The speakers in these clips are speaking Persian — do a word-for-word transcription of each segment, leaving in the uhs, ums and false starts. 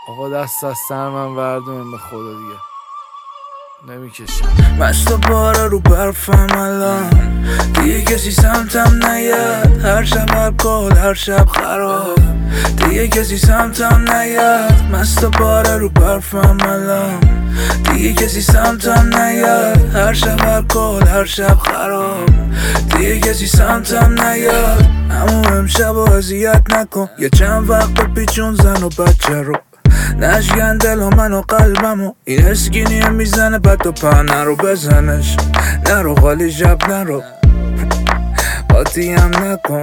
آقا دست از سر من وردونیم به خدا دیگه نمیکشم. مست و باره رو برفم الان دیگه کسی سمتم نیاد. هر شب الکل هر شب خراب دیگه کسی سمتم نیاد. مست و باره رو برفم الان دیگه کسی سمتم نیاد. هر شب الکل هر شب خراب دیگه کسی سمتم نیاد. اما امشب و اذیت نکن یه چند وقت پیچون زن و بچه رو نشکن دل و من و قلبمو. این اسکینیه میزنه بد و پا نرو بزنش نرو خالی شب نرو قاطی هم نکن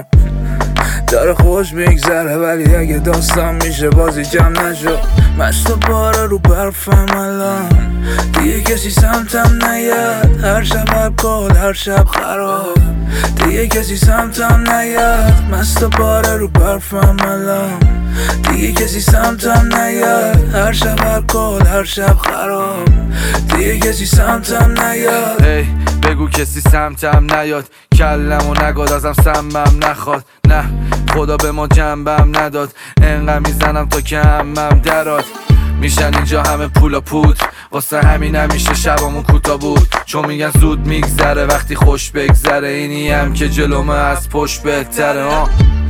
داره خوش میگذره ولی اگه داستان میشه بازی جمع نشو. مست و باره رو برفم الان دیگه کسی سمتم نیاد. هر شب الکل هر شب خراب دیگه کسی سمتم نیاد. مست و باره رو برفم الان دیگه کسی سمتم نیاد. هر شب الکل هر شب خراب دیگه کسی سمتم نیاد. hey, بگو کسی سمتم نیاد کلمو نگاد ازم سمم نخواد. نه خدا به ما جنبم نداد انقدر میزنم تا که همم دراد. میشن اینجا همه پول و پود واسه همین همیشه شبامون کوتا بود چون میگن زود میگذره وقتی خوش بگذره. اینی هم که جلومه از پشت بهتره. آه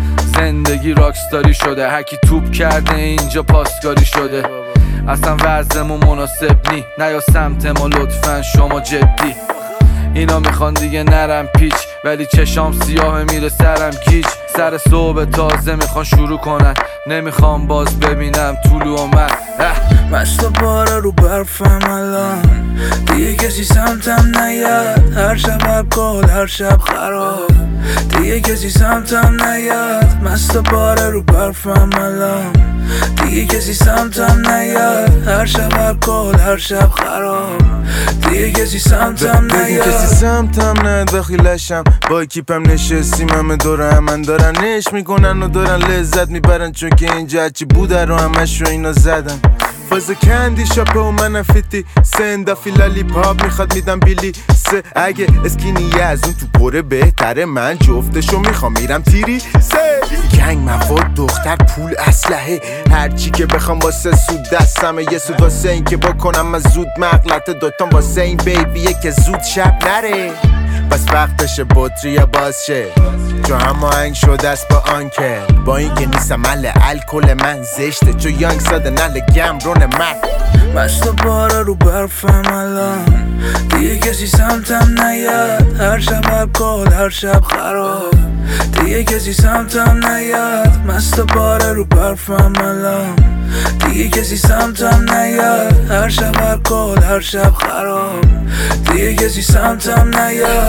زندگی راکستاری شده هرکی توپ کرده اینجا پاسکاری شده. اصلا وضعمون مناسب نی نیا سمت ما لطفا شما جدی. اینا میخوان دیگه نرم پیچ ولی چشام سیاه میره سرم گیج. سر صبح تازه میخوان شروع کنن نمیخوام باز ببینم طولو و من. مست و باره رو برفم الان دیگه کسی سمتم نیاد. هر شب الکل هر شب خراب دیگه کسی سمتم نیاد. مست و باره رو برفم الان دیگه کسی سمتم نیاد. هر شب الکل هر شب خراب دیگه کسی سمتم نیاد. کسی سمتم نه داخلشم با اکیپم نشستیم همه دور من دارن نش میکنن و دارن لذت میبرن چون که اینجا هرچی بوده رو همش رو اینا زدن. فاز کندی شاپه و من فیتی سندافی لالی پاپ میخواد میدم بیلی سه. اگه اسکینیه از اون تو پره بهتره من جفتشو میخوام میرم تیری سه. گنگ مواد دختر پول اسلحه هرچی که بخوام واسه سود دستمه. یه سود واسه این که بکنم از زود مغلطه دوتام واسه این بیبیه که زود شب نره. بس وقتشه بطری باز شه چون همه هنگ شده است با آنکه با این که نیستم مل الکل من زشته چون یانگ ساده نل گمرون من. مست و باره رو برفم الان دیگه کسی سمتم نیاد. هر شب الکل هر شب خراب دیگه کسی سمتم نیاد. مست و باره رو برفم الان دیگه کسی سمتم نیاد. هر شب الکل هر شب خراب دیگه کسی سمتم نیاد.